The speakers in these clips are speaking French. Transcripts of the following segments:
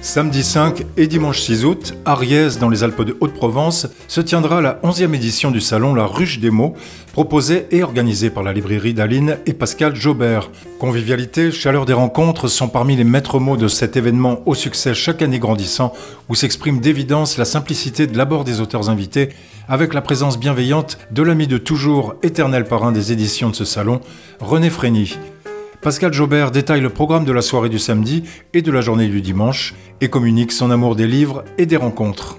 Samedi 5 et dimanche 6 août, à Riez, dans les Alpes de Haute-Provence, se tiendra la 11e édition du salon La Ruche des mots, proposée et organisée par la librairie d'Aline et Pascal Jaubert. Convivialité, chaleur des rencontres sont parmi les maîtres mots de cet événement au succès chaque année grandissant, où s'exprime d'évidence la simplicité de l'abord des auteurs invités, avec la présence bienveillante de l'ami de toujours, éternel parrain des éditions de ce salon, René Frény. Pascal Jaubert détaille le programme de la soirée du samedi et de la journée du dimanche et communique son amour des livres et des rencontres.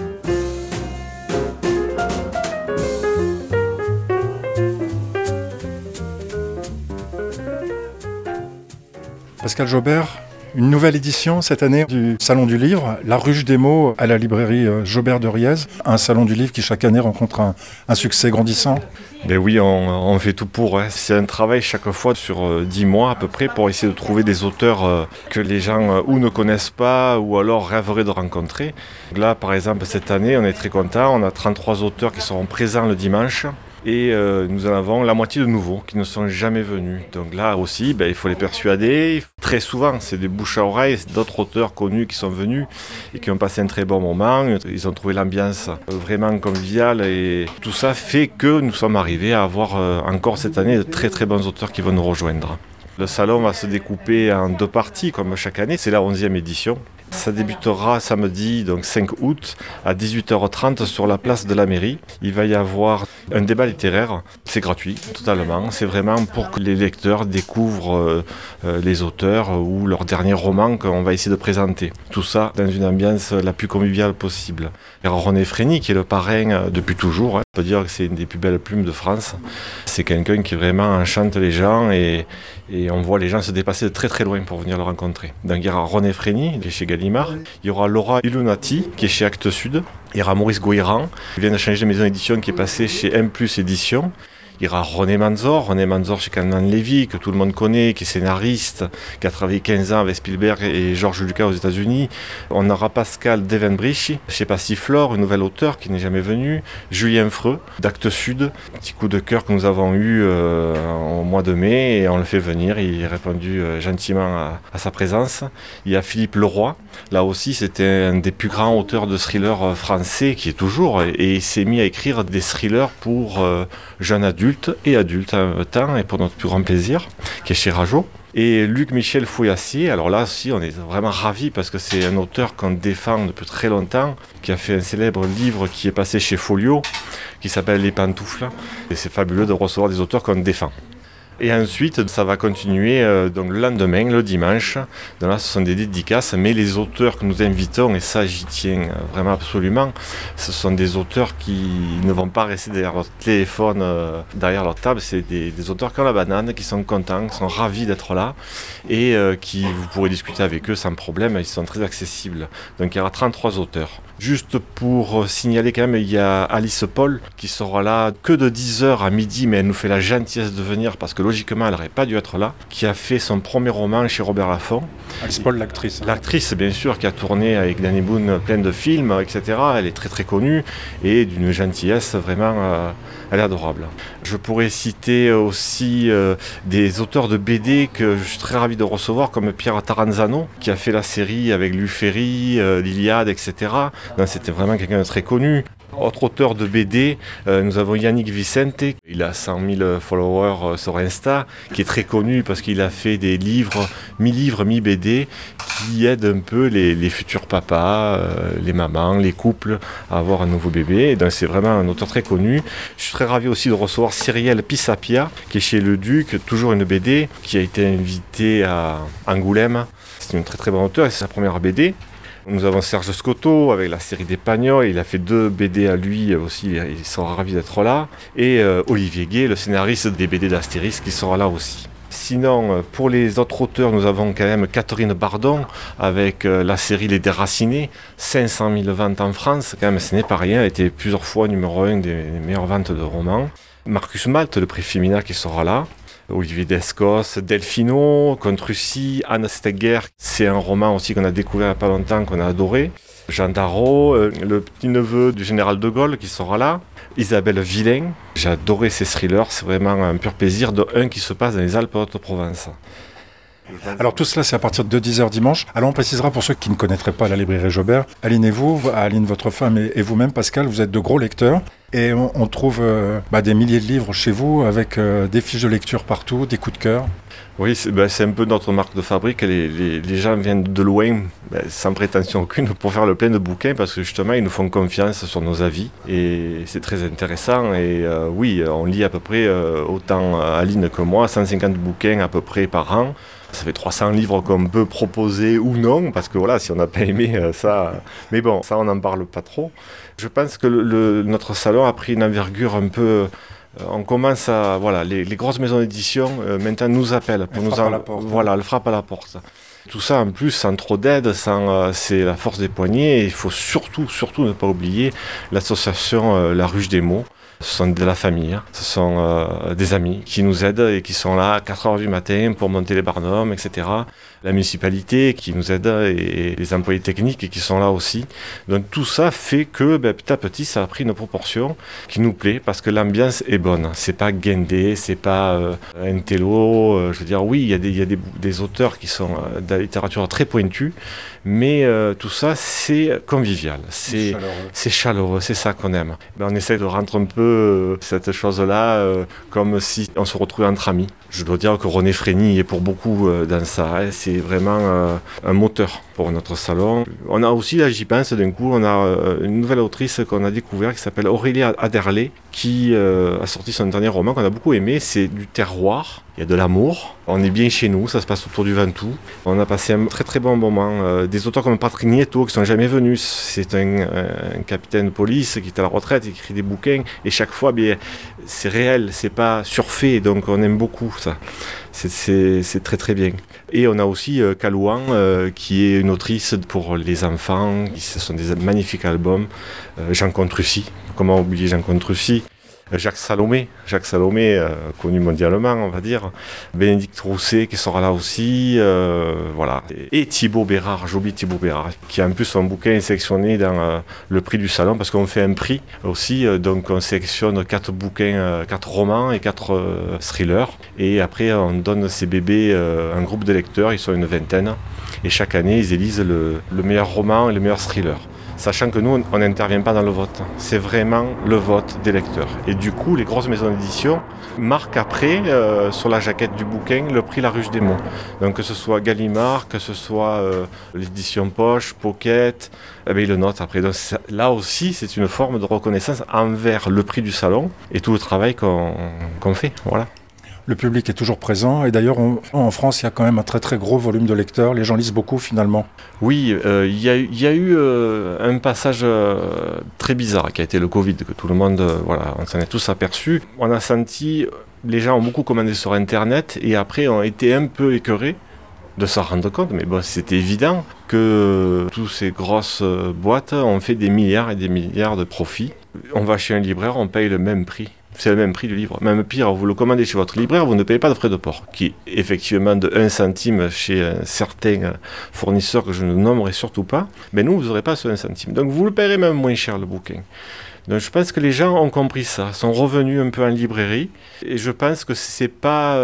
Pascal Jaubert, une nouvelle édition cette année du Salon du Livre, La Ruche des mots à la librairie Jaubert de Riez, un salon du livre qui chaque année rencontre un succès grandissant. Ben oui, on fait tout pour. C'est un travail chaque fois sur 10 mois à peu près pour essayer de trouver des auteurs que les gens ou ne connaissent pas ou alors rêveraient de rencontrer. Là, par exemple, cette année, on est très contents. On a 33 auteurs qui seront présents le dimanche. Et nous en avons la moitié de nouveaux qui ne sont jamais venus. Donc là aussi, il faut les persuader. Très souvent, c'est des bouche à oreille, c'est d'autres auteurs connus qui sont venus et qui ont passé un très bon moment. Ils ont trouvé l'ambiance vraiment conviviale et tout ça fait que nous sommes arrivés à avoir encore cette année de très très bons auteurs qui vont nous rejoindre. Le salon va se découper en 2 parties comme chaque année, c'est la 11e édition. Ça débutera samedi, donc 5 août, à 18h30 sur la place de la mairie. Il va y avoir un débat littéraire. C'est gratuit, totalement. C'est vraiment pour que les lecteurs découvrent les auteurs ou leurs derniers romans qu'on va essayer de présenter. Tout ça dans une ambiance la plus conviviale possible. Et René Frény, qui est le parrain depuis toujours, on peut dire que c'est une des plus belles plumes de France. C'est quelqu'un qui vraiment enchante les gens et on voit les gens se dépasser de très très loin pour venir le rencontrer. Donc il y aura René Frény, qui est chez Gallimard. Il y aura Laura Illuminati, qui est chez Actes Sud. Il y aura Maurice Goïran, qui vient de changer de maison d'édition, qui est passé chez M+ Édition. Il y aura René Manzor chez Calman Levy, que tout le monde connaît, qui est scénariste, qui a travaillé 15 ans avec Spielberg et George Lucas aux États-Unis. On aura Pascal Devenbrichi chez Passiflore, une nouvelle auteure qui n'est jamais venue. Julien Freux, d'Actes Sud, petit coup de cœur que nous avons eu au mois de mai et on le fait venir. Il a répondu gentiment à sa présence. Il y a Philippe Leroy, là aussi c'était un des plus grands auteurs de thrillers français qui est toujours et il s'est mis à écrire des thrillers pour jeunes adultes et adultes en même temps et pour notre plus grand plaisir, qui est chez Rajo. Et Luc-Michel Fouillassier, alors là aussi on est vraiment ravis parce que c'est un auteur qu'on défend depuis très longtemps, qui a fait un célèbre livre qui est passé chez Folio, qui s'appelle Les Pantoufles. Et c'est fabuleux de recevoir des auteurs qu'on défend. Et ensuite, ça va continuer donc le lendemain, le dimanche. Donc là, ce sont des dédicaces, mais les auteurs que nous invitons, et ça j'y tiens vraiment absolument, ce sont des auteurs qui ne vont pas rester derrière leur téléphone, derrière leur table. C'est des auteurs qui ont la banane, qui sont contents, qui sont ravis d'être là et qui vous pourrez discuter avec eux sans problème. Ils sont très accessibles. Donc il y aura 33 auteurs. Juste pour signaler quand même, il y a Alice Paul qui sera là que de 10h à midi, mais elle nous fait la gentillesse de venir parce que logiquement elle n'aurait pas dû être là, qui a fait son premier roman chez Robert Laffont. Alice Paul, l'actrice. L'actrice bien sûr, qui a tourné avec Danny Boone plein de films, etc. Elle est très très connue et d'une gentillesse vraiment, elle est adorable. Je pourrais citer aussi des auteurs de BD que je suis très ravi de recevoir, comme Pierre Taranzano, qui a fait la série avec Louis Ferry, l'Iliade, etc. Donc, c'était vraiment quelqu'un de très connu. Autre auteur de BD, nous avons Yannick Vicente, il a 100 000 followers sur Insta, qui est très connu parce qu'il a fait des livres, mi-BD, qui aident un peu les futurs papas, les mamans, les couples à avoir un nouveau bébé. Et donc c'est vraiment un auteur très connu. Je suis très ravi aussi de recevoir Cyrielle Pisapia, qui est chez Le Duc, toujours une BD, qui a été invitée à Angoulême. C'est une très très bonne auteure et c'est sa première BD. Nous avons Serge Scotto avec la série des Pagnols, il a fait 2 BD à lui aussi, il sera ravi d'être là. Et Olivier Gué, le scénariste des BD d'Astérix, qui sera là aussi. Sinon, pour les autres auteurs, nous avons quand même Catherine Bardon avec la série Les Déracinés, 500 000 ventes en France, quand même ce n'est pas rien, elle a été plusieurs fois numéro 1 des meilleures ventes de romans. Marcus Malte, le prix Femina, qui sera là. Olivier Descos, Delphino, Contre Russie, Anne Stegger, c'est un roman aussi qu'on a découvert il n'y a pas longtemps, qu'on a adoré. Jean Darrow, le petit-neveu du général de Gaulle qui sera là. Isabelle Villain, j'ai adoré ces thrillers, c'est vraiment un pur plaisir, de un qui se passe dans les Alpes Haute-Provence. Alors tout cela, c'est à partir de 10h dimanche. Alors on précisera pour ceux qui ne connaîtraient pas la librairie Jaubert. Aline et vous, Aline, votre femme et vous-même, Pascal, vous êtes de gros lecteurs. Et on trouve des milliers de livres chez vous avec des fiches de lecture partout, des coups de cœur. Oui, c'est un peu notre marque de fabrique. Les gens viennent de loin, sans prétention aucune, pour faire le plein de bouquins parce que justement, ils nous font confiance sur nos avis. Et c'est très intéressant. Et oui, on lit à peu près, autant Aline que moi, 150 bouquins à peu près par an. Ça fait 300 livres qu'on peut proposer ou non, parce que voilà, si on n'a pas aimé ça... Mais bon, ça, on n'en parle pas trop. Je pense que notre salon a pris une envergure un peu... On commence à... Voilà, les grosses maisons d'édition maintenant nous appellent. Pour Voilà, elles frappent à la porte. Tout ça en plus, sans trop d'aide, c'est la force des poignets. Et il faut surtout ne pas oublier l'association La Ruche des Mots. Ce sont de la famille, ce sont des amis qui nous aident et qui sont là à 4h du matin pour monter les barnums, etc. La municipalité qui nous aide et les employés techniques qui sont là aussi. Donc tout ça fait que petit à petit ça a pris une proportion qui nous plaît parce que l'ambiance est bonne. C'est pas guindé, c'est pas un télo. Je veux dire, oui, il y a des auteurs qui sont de la littérature très pointue, mais tout ça c'est convivial, c'est chaleureux, c'est ça qu'on aime. On essaie de rentrer un peu cette chose-là comme si on se retrouvait entre amis. Je dois dire que René Frény est pour beaucoup dans ça. C'est vraiment un moteur pour notre salon. On a aussi, là j'y pense d'un coup, on a une nouvelle autrice qu'on a découvert qui s'appelle Aurélie Aderlé qui a sorti son dernier roman qu'on a beaucoup aimé. C'est du terroir, il y a de l'amour. On est bien chez nous, ça se passe autour du Ventoux. On a passé un très très bon moment. Des auteurs comme Patrick Nieto qui sont jamais venus. C'est un capitaine de police qui est à la retraite, qui écrit des bouquins et chaque fois c'est réel, c'est pas surfait, donc on aime beaucoup ça. C'est très très bien. Et on a aussi Calouan qui est une autrice pour les enfants. Ce sont des magnifiques albums. Jean Contrucy, comment oublier Jean Contrucy. Jacques Salomé, connu mondialement, on va dire. Bénédicte Rousset qui sera là aussi, voilà. Et Thibaut Bérard, j'oublie Thibaut Bérard, qui en plus son bouquin est sélectionné dans le prix du salon, parce qu'on fait un prix aussi, donc on sélectionne 4 bouquins, 4 romans et 4 thrillers. Et après on donne ces bébés un groupe de lecteurs, ils sont une vingtaine, et chaque année ils élisent le meilleur roman et le meilleur thriller. Sachant que nous, on n'intervient pas dans le vote. C'est vraiment le vote des lecteurs. Et du coup, les grosses maisons d'édition marquent après, sur la jaquette du bouquin, le prix La Ruche des Mots. Donc que ce soit Gallimard, que ce soit l'édition Poche, Pocket, ils le notent après. Donc là aussi, c'est une forme de reconnaissance envers le prix du salon et tout le travail qu'on fait. Voilà. Le public est toujours présent et d'ailleurs en France il y a quand même un très très gros volume de lecteurs, les gens lisent beaucoup finalement. Oui, il y a eu un passage très bizarre qui a été le Covid, que tout le monde, on s'en est tous aperçus. On a senti, les gens ont beaucoup commandé sur internet et après ont été un peu écœurés de s'en rendre compte, mais bon, c'était évident que toutes ces grosses boîtes ont fait des milliards et des milliards de profits. On va chez un libraire, on paye le même prix. C'est le même prix du livre. Même pire, vous le commandez chez votre libraire, vous ne payez pas de frais de port, qui est effectivement de 1 centime chez certains fournisseurs que je ne nommerai surtout pas. Mais nous, vous n'aurez pas ce 1 centime. Donc vous le payerez même moins cher, le bouquin. Donc je pense que les gens ont compris ça, sont revenus un peu en librairie. Et je pense que c'est pas...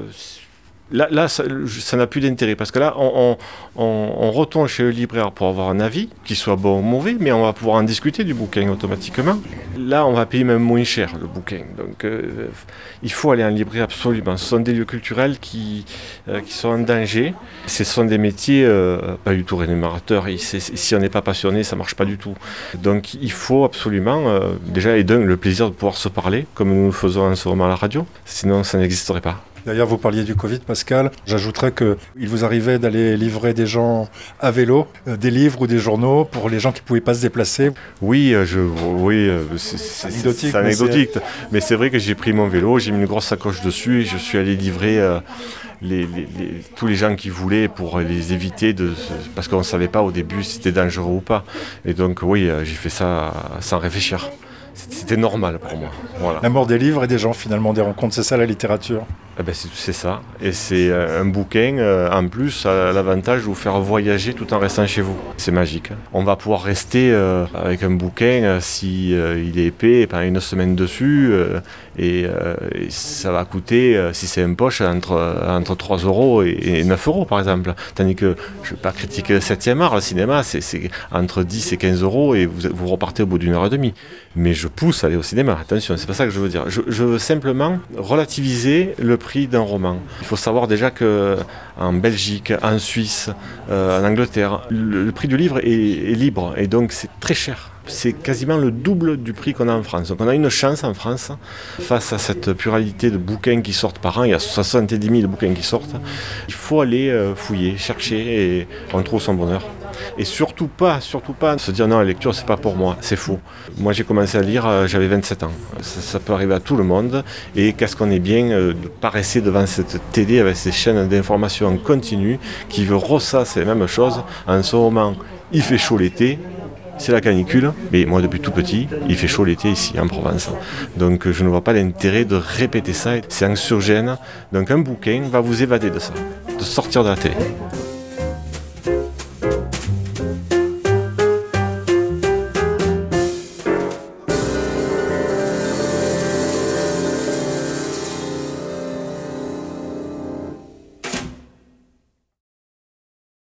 Là, ça n'a plus d'intérêt, parce que là, on retourne chez le libraire pour avoir un avis, qu'il soit bon ou mauvais, mais on va pouvoir en discuter du bouquin automatiquement. Là, on va payer même moins cher le bouquin. Donc, il faut aller en librairie absolument. Ce sont des lieux culturels qui sont en danger. Ce sont des métiers pas du tout rémunérateurs. Si on n'est pas passionné, ça ne marche pas du tout. Donc, il faut absolument, déjà, et d'un, le plaisir de pouvoir se parler, comme nous le faisons en ce moment à la radio. Sinon, ça n'existerait pas. D'ailleurs, vous parliez du Covid, Pascal. J'ajouterais qu'il vous arrivait d'aller livrer des gens à vélo, des livres ou des journaux pour les gens qui ne pouvaient pas se déplacer. Oui, c'est anecdotique. Mais c'est vrai que j'ai pris mon vélo, j'ai mis une grosse sacoche dessus et je suis allé livrer tous les gens qui voulaient pour les éviter, parce qu'on ne savait pas au début si c'était dangereux ou pas. Et donc, oui, j'ai fait ça sans réfléchir. C'était normal pour moi. Voilà. La mort des livres et des gens, finalement, des rencontres, c'est ça la littérature. C'est ça. Et c'est un bouquin, en plus, a l'avantage de vous faire voyager tout en restant chez vous. C'est magique. On va pouvoir rester avec un bouquin, si il est épais, pendant une semaine dessus, et ça va coûter, si c'est une poche, entre 3 € et 9 € par exemple. Tandis que, je ne vais pas critiquer le 7e art, le cinéma, c'est entre 10 et 15 € et vous repartez au bout d'une heure et demie. Mais je pousse à aller au cinéma, attention, c'est pas ça que je veux dire. Je veux simplement relativiser le prix d'un roman. Il faut savoir déjà qu'en Belgique, en Suisse, en Angleterre, le prix du livre est libre et donc c'est très cher. C'est quasiment le double du prix qu'on a en France. Donc on a une chance en France, face à cette pluralité de bouquins qui sortent par an, il y a 70 000 bouquins qui sortent, il faut aller fouiller, chercher et on trouve son bonheur. Et surtout pas se dire non, la lecture c'est pas pour moi, c'est faux. Moi j'ai commencé à lire, j'avais 27 ans. Ça peut arriver à tout le monde et qu'est-ce qu'on est bien de ne pas rester devant cette télé avec ces chaînes d'information en continu qui ressassent les mêmes choses. En ce moment, il fait chaud l'été. C'est la canicule, mais moi depuis tout petit, il fait chaud l'été ici en Provence. Donc je ne vois pas l'intérêt de répéter ça, c'est anxiogène. Donc un bouquin va vous évader de ça, de sortir de la télé.